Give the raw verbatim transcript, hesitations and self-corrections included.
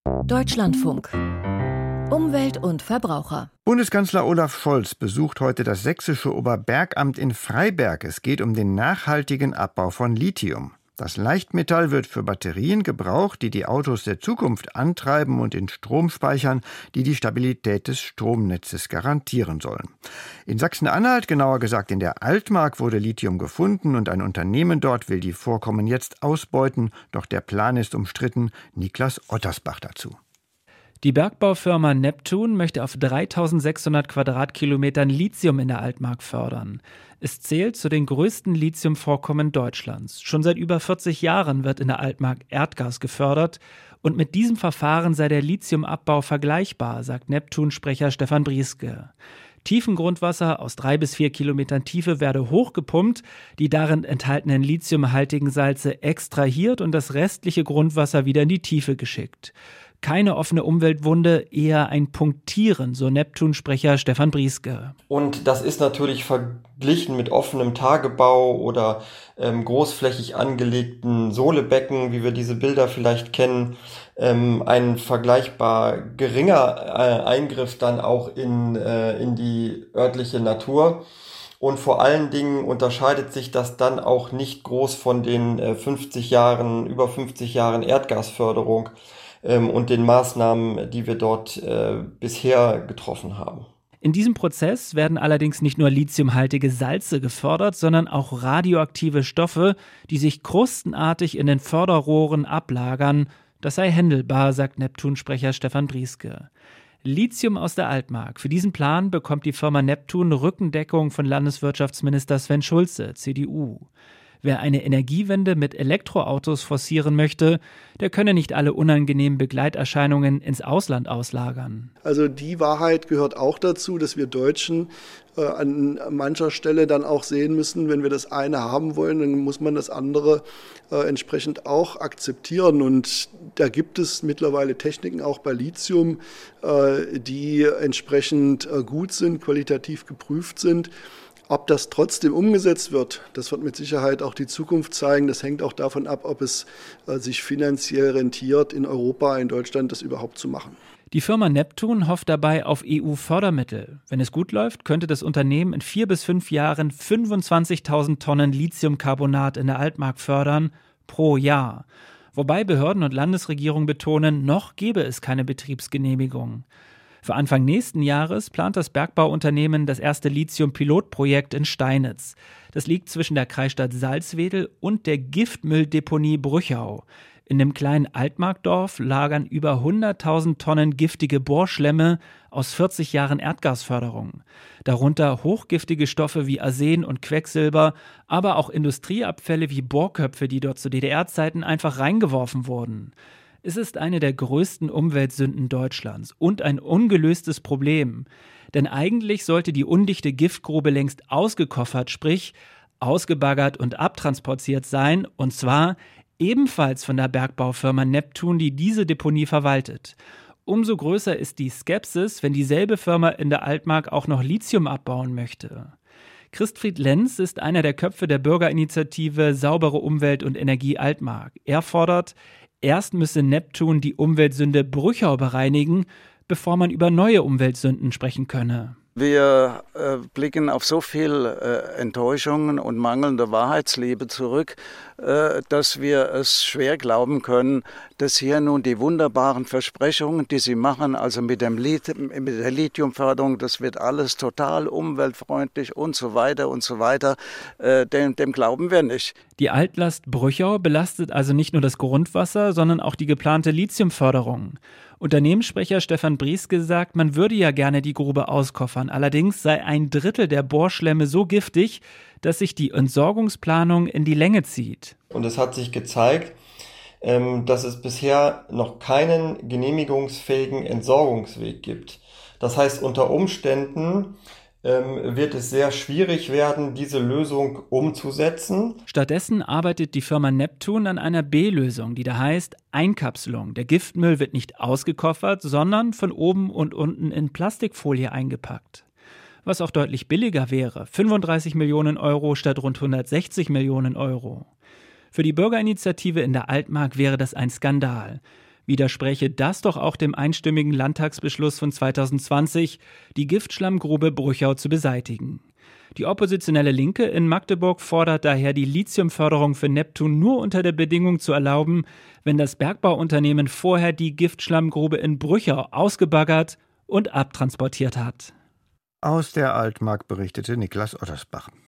Deutschlandfunk. Umwelt und Verbraucher. Bundeskanzler Olaf Scholz besucht heute das sächsische Oberbergamt in Freiberg. Es geht um den nachhaltigen Abbau von Lithium. Das Leichtmetall wird für Batterien gebraucht, die die Autos der Zukunft antreiben und in Strom speichern, die die Stabilität des Stromnetzes garantieren sollen. In Sachsen-Anhalt, genauer gesagt in der Altmark, wurde Lithium gefunden und ein Unternehmen dort will die Vorkommen jetzt ausbeuten. Doch der Plan ist umstritten. Niklas Ottersbach dazu. Die Bergbaufirma Neptun möchte auf dreitausendsechshundert Quadratkilometern Lithium in der Altmark fördern. Es zählt zu den größten Lithiumvorkommen Deutschlands. Schon seit über vierzig Jahren wird in der Altmark Erdgas gefördert. Und mit diesem Verfahren sei der Lithiumabbau vergleichbar, sagt Neptun-Sprecher Stefan Brieske. Tiefengrundwasser aus drei bis vier Kilometern Tiefe werde hochgepumpt, die darin enthaltenen lithiumhaltigen Salze extrahiert und das restliche Grundwasser wieder in die Tiefe geschickt. Keine offene Umweltwunde, eher ein Punktieren, so Neptun-Sprecher Stefan Brieske. Und das ist natürlich verglichen mit offenem Tagebau oder ähm, großflächig angelegten Sohlebecken, wie wir diese Bilder vielleicht kennen, ähm, ein vergleichbar geringer äh, Eingriff dann auch in, äh, in die örtliche Natur. Und vor allen Dingen unterscheidet sich das dann auch nicht groß von den äh, fünfzig Jahren, über fünfzig Jahren Erdgasförderung und den Maßnahmen, die wir dort äh, bisher getroffen haben. In diesem Prozess werden allerdings nicht nur lithiumhaltige Salze gefördert, sondern auch radioaktive Stoffe, die sich krustenartig in den Förderrohren ablagern. Das sei händelbar, sagt Neptun-Sprecher Stefan Brieske. Lithium aus der Altmark. Für diesen Plan bekommt die Firma Neptun Rückendeckung von Landeswirtschaftsminister Sven Schulze, C D U. Wer eine Energiewende mit Elektroautos forcieren möchte, der könne nicht alle unangenehmen Begleiterscheinungen ins Ausland auslagern. Also die Wahrheit gehört auch dazu, dass wir Deutschen äh, an mancher Stelle dann auch sehen müssen, wenn wir das eine haben wollen, dann muss man das andere äh, entsprechend auch akzeptieren. Und da gibt es mittlerweile Techniken auch bei Lithium, äh, die entsprechend äh, gut sind, qualitativ geprüft sind. Ob das trotzdem umgesetzt wird, das wird mit Sicherheit auch die Zukunft zeigen. Das hängt auch davon ab, ob es äh, sich finanziell rentiert, in Europa, in Deutschland das überhaupt zu machen. Die Firma Neptun hofft dabei auf E U-Fördermittel. Wenn es gut läuft, könnte das Unternehmen in vier bis fünf Jahren fünfundzwanzigtausend Tonnen Lithiumcarbonat in der Altmark fördern, pro Jahr. Wobei Behörden und Landesregierung betonen, noch gäbe es keine Betriebsgenehmigung. Für Anfang nächsten Jahres plant das Bergbauunternehmen das erste Lithium-Pilotprojekt in Steinitz. Das liegt zwischen der Kreisstadt Salzwedel und der Giftmülldeponie Brüchau. In dem kleinen Altmarkdorf lagern über hunderttausend Tonnen giftige Bohrschlämme aus vierzig Jahren Erdgasförderung. Darunter hochgiftige Stoffe wie Arsen und Quecksilber, aber auch Industrieabfälle wie Bohrköpfe, die dort zu D D R-Zeiten einfach reingeworfen wurden. Es ist eine der größten Umweltsünden Deutschlands und ein ungelöstes Problem. Denn eigentlich sollte die undichte Giftgrube längst ausgekoffert, sprich ausgebaggert und abtransportiert sein, und zwar ebenfalls von der Bergbaufirma Neptun, die diese Deponie verwaltet. Umso größer ist die Skepsis, wenn dieselbe Firma in der Altmark auch noch Lithium abbauen möchte. Christfried Lenz ist einer der Köpfe der Bürgerinitiative Saubere Umwelt und Energie Altmark. Er fordert, erst müsse Neptun die Umweltsünde Brüchau bereinigen, bevor man über neue Umweltsünden sprechen könne. Wir äh, blicken auf so viel äh, Enttäuschungen und mangelnde Wahrheitsliebe zurück, äh, dass wir es schwer glauben können, dass hier nun die wunderbaren Versprechungen, die Sie machen, also mit, dem Lit- mit der Lithiumförderung, das wird alles total umweltfreundlich und so weiter und so weiter, äh, dem, dem glauben wir nicht. Die Altlast Brüchau belastet also nicht nur das Grundwasser, sondern auch die geplante Lithiumförderung. Unternehmenssprecher Stefan Brieske sagt, man würde ja gerne die Grube auskoffern. Allerdings sei ein Drittel der Bohrschlämme so giftig, dass sich die Entsorgungsplanung in die Länge zieht. Und es hat sich gezeigt, dass es bisher noch keinen genehmigungsfähigen Entsorgungsweg gibt. Das heißt, unter Umständen wird es sehr schwierig werden, diese Lösung umzusetzen. Stattdessen arbeitet die Firma Neptun an einer B-Lösung, die da heißt Einkapselung. Der Giftmüll wird nicht ausgekoffert, sondern von oben und unten in Plastikfolie eingepackt. Was auch deutlich billiger wäre, fünfunddreißig Millionen Euro statt rund hundertsechzig Millionen Euro. Für die Bürgerinitiative in der Altmark wäre das ein Skandal. Widerspräche das doch auch dem einstimmigen Landtagsbeschluss von zweitausendzwanzig, die Giftschlammgrube Brüchau zu beseitigen. Die oppositionelle Linke in Magdeburg fordert daher, die Lithiumförderung für Neptun nur unter der Bedingung zu erlauben, wenn das Bergbauunternehmen vorher die Giftschlammgrube in Brüchau ausgebaggert und abtransportiert hat. Aus der Altmark berichtete Niklas Ottersbach.